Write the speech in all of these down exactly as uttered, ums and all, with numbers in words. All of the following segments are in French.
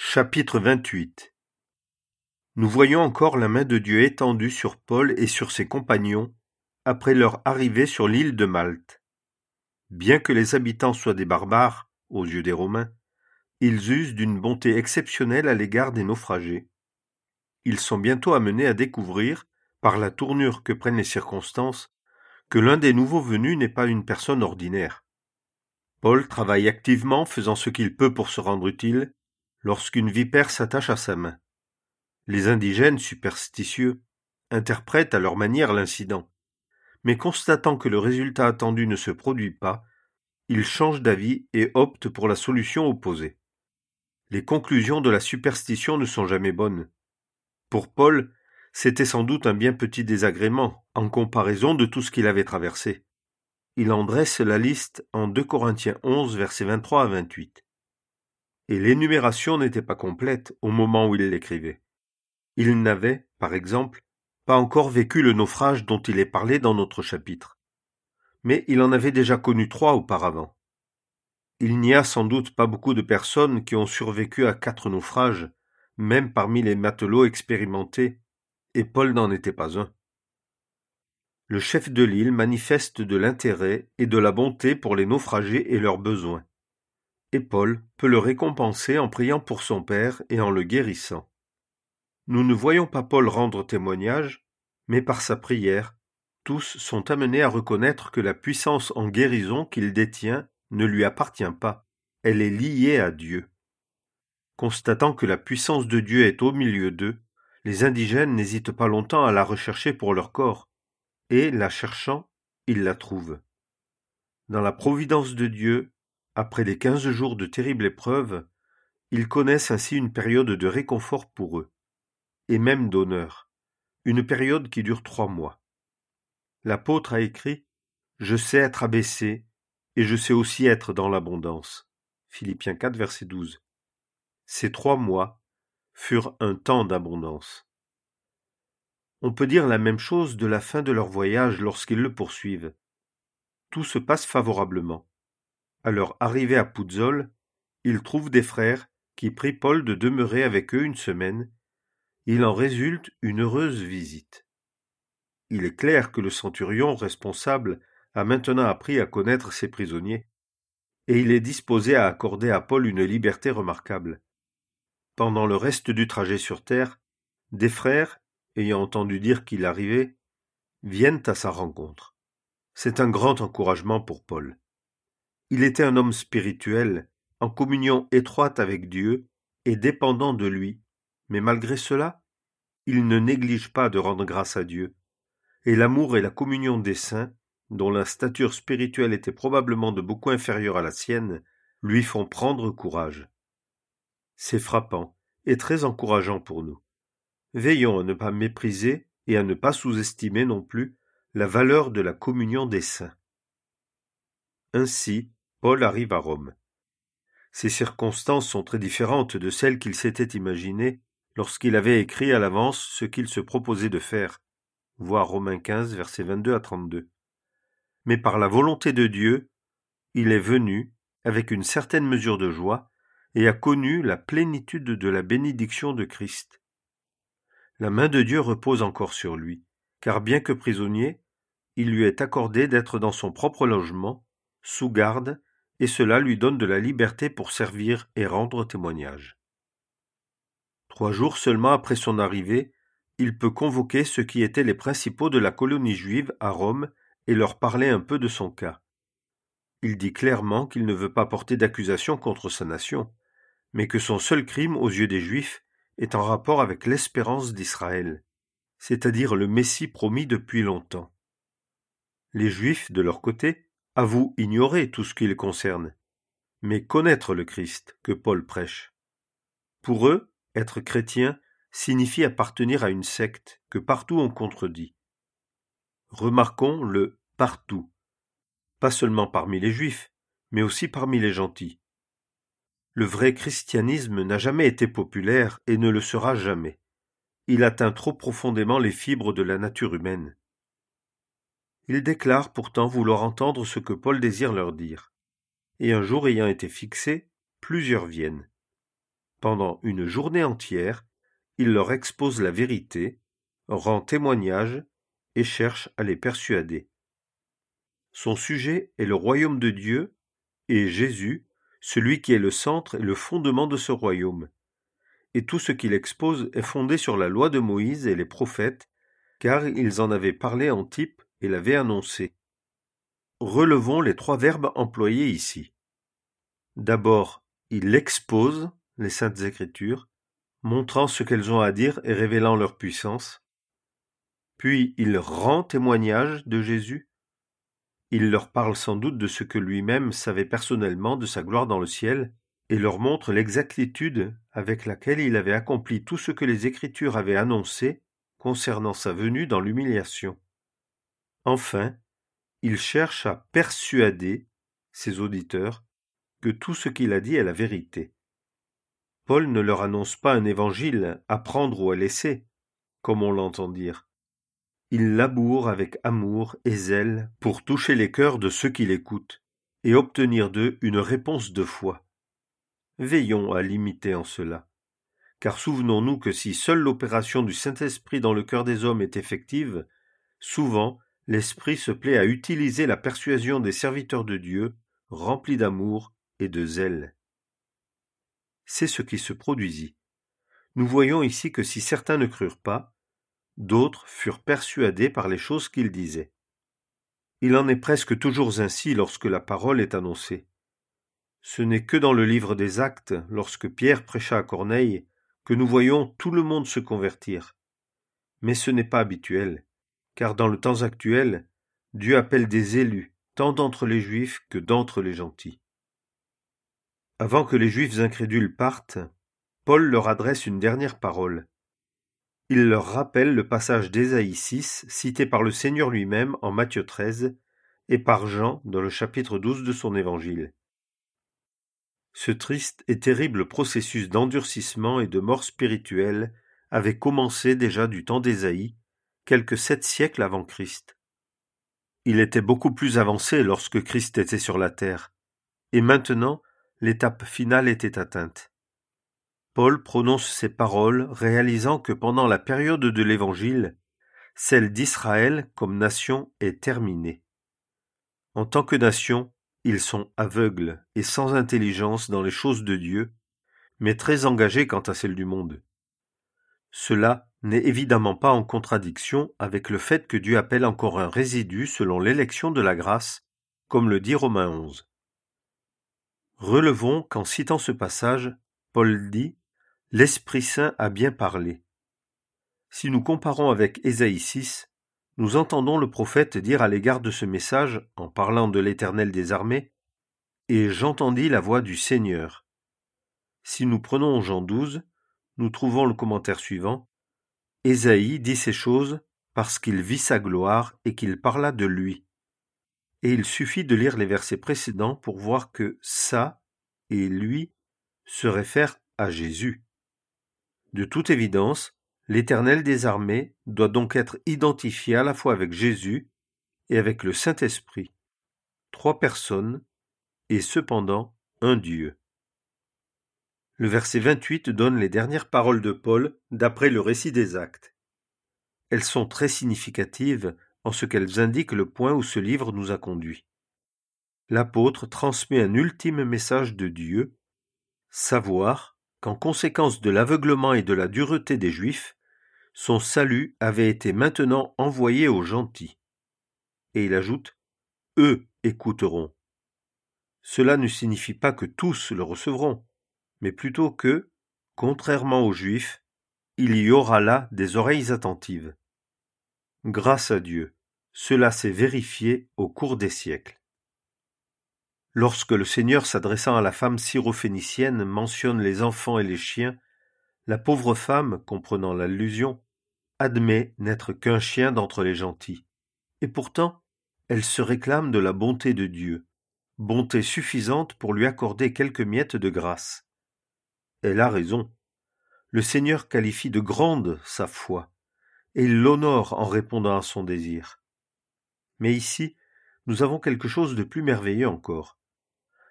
Chapitre vingt-huit. Nous voyons encore la main de Dieu étendue sur Paul et sur ses compagnons après leur arrivée sur l'île de Malte. Bien que les habitants soient des barbares, aux yeux des Romains, ils usent d'une bonté exceptionnelle à l'égard des naufragés. Ils sont bientôt amenés à découvrir, par la tournure que prennent les circonstances, que l'un des nouveaux venus n'est pas une personne ordinaire. Paul travaille activement, faisant ce qu'il peut pour se rendre utile, lorsqu'une vipère s'attache à sa main. Les indigènes superstitieux interprètent à leur manière l'incident, mais constatant que le résultat attendu ne se produit pas, ils changent d'avis et optent pour la solution opposée. Les conclusions de la superstition ne sont jamais bonnes. Pour Paul, c'était sans doute un bien petit désagrément en comparaison de tout ce qu'il avait traversé. Il en dresse la liste en deux Corinthiens onze, versets vingt-trois à vingt-huit. Et l'énumération n'était pas complète au moment où il l'écrivait. Il n'avait, par exemple, pas encore vécu le naufrage dont il est parlé dans notre chapitre. Mais il en avait déjà connu trois auparavant. Il n'y a sans doute pas beaucoup de personnes qui ont survécu à quatre naufrages, même parmi les matelots expérimentés, et Paul n'en était pas un. Le chef de l'île manifeste de l'intérêt et de la bonté pour les naufragés et leurs besoins. Et Paul peut le récompenser en priant pour son père et en le guérissant. Nous ne voyons pas Paul rendre témoignage, mais par sa prière, tous sont amenés à reconnaître que la puissance en guérison qu'il détient ne lui appartient pas, elle est liée à Dieu. Constatant que la puissance de Dieu est au milieu d'eux, les indigènes n'hésitent pas longtemps à la rechercher pour leur corps, et, la cherchant, ils la trouvent. Dans la providence de Dieu, après les quinze jours de terribles épreuves, ils connaissent ainsi une période de réconfort pour eux, et même d'honneur, une période qui dure trois mois. L'apôtre a écrit « Je sais être abaissé, et je sais aussi être dans l'abondance ». Philippiens quatre, verset douze. Ces trois mois furent un temps d'abondance. On peut dire la même chose de la fin de leur voyage lorsqu'ils le poursuivent. Tout se passe favorablement. À leur arrivée à Puzzole, ils trouvent des frères qui prient Paul de demeurer avec eux une semaine. Il en résulte une heureuse visite. Il est clair que le centurion responsable a maintenant appris à connaître ses prisonniers, et il est disposé à accorder à Paul une liberté remarquable. Pendant le reste du trajet sur terre, des frères, ayant entendu dire qu'il arrivait, viennent à sa rencontre. C'est un grand encouragement pour Paul. Il était un homme spirituel, en communion étroite avec Dieu et dépendant de lui, mais malgré cela, il ne néglige pas de rendre grâce à Dieu, et l'amour et la communion des saints, dont la stature spirituelle était probablement de beaucoup inférieure à la sienne, lui font prendre courage. C'est frappant et très encourageant pour nous. Veillons à ne pas mépriser et à ne pas sous-estimer non plus la valeur de la communion des saints. Ainsi, Paul arrive à Rome. Ces circonstances sont très différentes de celles qu'il s'était imaginées lorsqu'il avait écrit à l'avance ce qu'il se proposait de faire. Voir Romains quinze, versets vingt-deux à trente-deux. Mais par la volonté de Dieu, il est venu avec une certaine mesure de joie et a connu la plénitude de la bénédiction de Christ. La main de Dieu repose encore sur lui, car bien que prisonnier, il lui est accordé d'être dans son propre logement, sous garde, et cela lui donne de la liberté pour servir et rendre témoignage. Trois jours seulement après son arrivée, il peut convoquer ceux qui étaient les principaux de la colonie juive à Rome et leur parler un peu de son cas. Il dit clairement qu'il ne veut pas porter d'accusation contre sa nation, mais que son seul crime aux yeux des Juifs est en rapport avec l'espérance d'Israël, c'est-à-dire le Messie promis depuis longtemps. Les Juifs, de leur côté, avouent ignorer tout ce qui les concerne, mais connaître le Christ que Paul prêche. Pour eux, être chrétien signifie appartenir à une secte que partout on contredit. Remarquons le « partout », pas seulement parmi les Juifs, mais aussi parmi les gentils. Le vrai christianisme n'a jamais été populaire et ne le sera jamais. Il atteint trop profondément les fibres de la nature humaine. Ils déclarent pourtant vouloir entendre ce que Paul désire leur dire. Et un jour ayant été fixé, plusieurs viennent. Pendant une journée entière, il leur expose la vérité, rend témoignage et cherche à les persuader. Son sujet est le royaume de Dieu et Jésus, celui qui est le centre et le fondement de ce royaume. Et tout ce qu'il expose est fondé sur la loi de Moïse et les prophètes, car ils en avaient parlé en type et l'avaient annoncé. Relevons les trois verbes employés ici. D'abord, il expose les Saintes Écritures, montrant ce qu'elles ont à dire et révélant leur puissance. Puis il rend témoignage de Jésus. Il leur parle sans doute de ce que lui-même savait personnellement de sa gloire dans le ciel, et leur montre l'exactitude avec laquelle il avait accompli tout ce que les Écritures avaient annoncé concernant sa venue dans l'humiliation. Enfin, il cherche à persuader ses auditeurs que tout ce qu'il a dit est la vérité. Paul ne leur annonce pas un évangile à prendre ou à laisser, comme on l'entend dire. Il laboure avec amour et zèle pour toucher les cœurs de ceux qui l'écoutent et obtenir d'eux une réponse de foi. Veillons à l'imiter en cela, car souvenons-nous que si seule l'opération du Saint-Esprit dans le cœur des hommes est effective, souvent l'Esprit se plaît à utiliser la persuasion des serviteurs de Dieu, remplis d'amour et de zèle. C'est ce qui se produisit. Nous voyons ici que si certains ne crurent pas, d'autres furent persuadés par les choses qu'il disait. Il en est presque toujours ainsi lorsque la parole est annoncée. Ce n'est que dans le livre des Actes, lorsque Pierre prêcha à Corneille, que nous voyons tout le monde se convertir. Mais ce n'est pas habituel, car dans le temps actuel, Dieu appelle des élus, tant d'entre les Juifs que d'entre les gentils. Avant que les Juifs incrédules partent, Paul leur adresse une dernière parole. Il leur rappelle le passage d'Ésaïe six cité par le Seigneur lui-même en Matthieu treize et par Jean dans le chapitre douze de son évangile. Ce triste et terrible processus d'endurcissement et de mort spirituelle avait commencé déjà du temps d'Ésaïe, quelques sept siècles avant Christ. Il était beaucoup plus avancé lorsque Christ était sur la terre, et maintenant l'étape finale était atteinte. Paul prononce ces paroles réalisant que pendant la période de l'Évangile, celle d'Israël comme nation est terminée. En tant que nation, ils sont aveugles et sans intelligence dans les choses de Dieu, mais très engagés quant à celles du monde. Cela n'est évidemment pas en contradiction avec le fait que Dieu appelle encore un résidu selon l'élection de la grâce, comme le dit Romains onze. Relevons qu'en citant ce passage, Paul dit « L'Esprit Saint a bien parlé ». Si nous comparons avec Ésaïe six, nous entendons le prophète dire à l'égard de ce message, en parlant de l'Éternel des armées, « Et j'entendis la voix du Seigneur ». Si nous prenons Jean douze, nous trouvons le commentaire suivant. Ésaïe dit ces choses parce qu'il vit sa gloire et qu'il parla de lui. Et il suffit de lire les versets précédents pour voir que ça et lui se réfèrent à Jésus. De toute évidence, l'Éternel des armées doit donc être identifié à la fois avec Jésus et avec le Saint-Esprit, trois personnes et cependant un Dieu. Le verset vingt-huit donne les dernières paroles de Paul d'après le récit des Actes. Elles sont très significatives en ce qu'elles indiquent le point où ce livre nous a conduits. L'apôtre transmet un ultime message de Dieu, savoir qu'en conséquence de l'aveuglement et de la dureté des Juifs, son salut avait été maintenant envoyé aux gentils. Et il ajoute « Eux écouteront ». Cela ne signifie pas que tous le recevront, mais plutôt que, contrairement aux Juifs, il y aura là des oreilles attentives. Grâce à Dieu, cela s'est vérifié au cours des siècles. Lorsque le Seigneur, s'adressant à la femme syrophénicienne, mentionne les enfants et les chiens, la pauvre femme, comprenant l'allusion, admet n'être qu'un chien d'entre les gentils. Et pourtant, elle se réclame de la bonté de Dieu, bonté suffisante pour lui accorder quelques miettes de grâce. Elle a raison. Le Seigneur qualifie de grande sa foi, et il l'honore en répondant à son désir. Mais ici, nous avons quelque chose de plus merveilleux encore.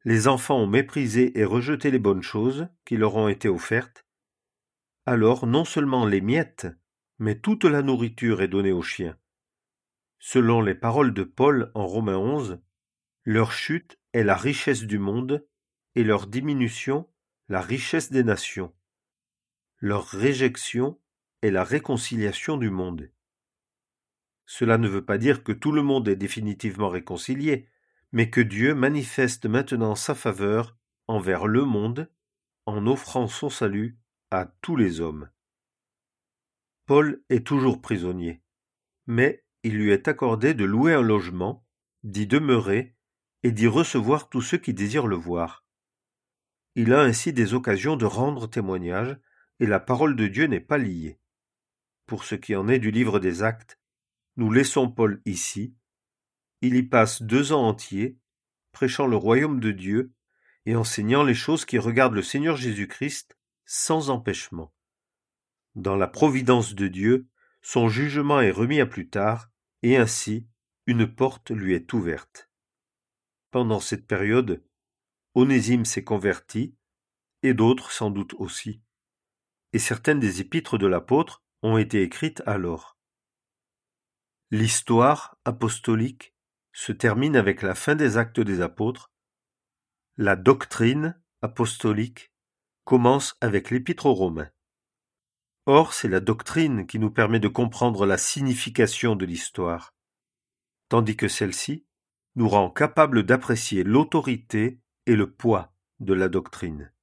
les enfants ont méprisé et rejeté les bonnes choses qui leur ont été offertes, alors non seulement les miettes, mais toute la nourriture est donnée aux chiens. Selon les paroles de Paul en Romains onze, leur chute est la richesse du monde et leur diminution la richesse des nations. Leur réjection est la réconciliation du monde. Cela ne veut pas dire que tout le monde est définitivement réconcilié, mais que Dieu manifeste maintenant sa faveur envers le monde en offrant son salut à tous les hommes. Paul est toujours prisonnier, mais il lui est accordé de louer un logement, d'y demeurer et d'y recevoir tous ceux qui désirent le voir. Il a ainsi des occasions de rendre témoignage, et la parole de Dieu n'est pas liée. Pour ce qui en est du livre des Actes, nous laissons Paul ici. Il y passe deux ans entiers, prêchant le royaume de Dieu et enseignant les choses qui regardent le Seigneur Jésus-Christ sans empêchement. Dans la providence de Dieu, son jugement est remis à plus tard, et ainsi une porte lui est ouverte. Pendant cette période, Onésime s'est converti, et d'autres sans doute aussi, et certaines des épîtres de l'apôtre ont été écrites alors. L'histoire apostolique se termine avec la fin des Actes des apôtres. La doctrine apostolique commence avec l'Épître aux Romains. Or, c'est la doctrine qui nous permet de comprendre la signification de l'histoire, tandis que celle-ci nous rend capables d'apprécier l'autorité et le poids de la doctrine.